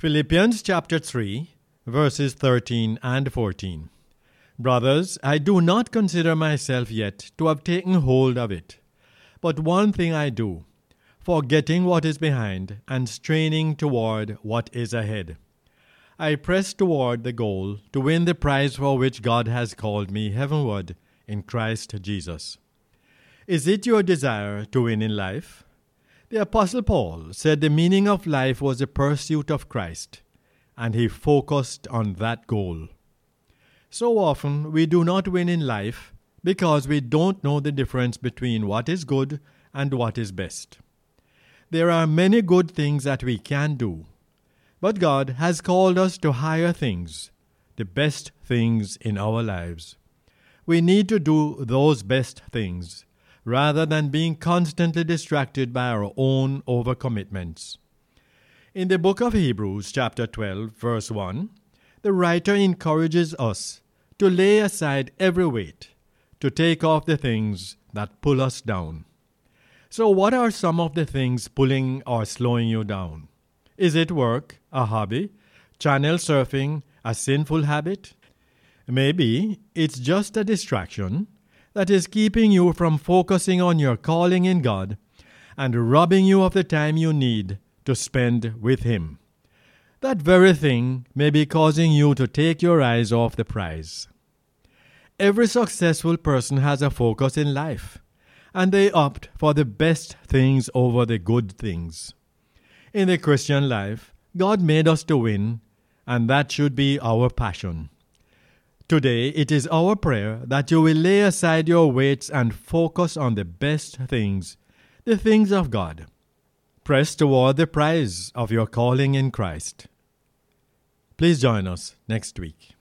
Philippians chapter 3, verses 13 and 14. Brothers, I do not consider myself yet to have taken hold of it. But one thing I do, forgetting what is behind and straining toward what is ahead. I press toward the goal to win the prize for which God has called me heavenward in Christ Jesus. Is it your desire to win in life? The Apostle Paul said the meaning of life was the pursuit of Christ, and he focused on that goal. So often we do not win in life because we don't know the difference between what is good and what is best. There are many good things that we can do, but God has called us to higher things, the best things in our lives. We need to do those best things, rather than being constantly distracted by our own overcommitments. In the book of Hebrews, chapter 12, verse 1, the writer encourages us to lay aside every weight, to take off the things that pull us down. So what are some of the things pulling or slowing you down? Is it work, a hobby, channel surfing, a sinful habit? Maybe it's just a distraction that is keeping you from focusing on your calling in God and robbing you of the time you need to spend with Him. That very thing may be causing you to take your eyes off the prize. Every successful person has a focus in life, and they opt for the best things over the good things. In the Christian life, God made us to win, and that should be our passion. Today, it is our prayer that you will lay aside your weights and focus on the best things, the things of God. Press toward the prize of your calling in Christ. Please join us next week.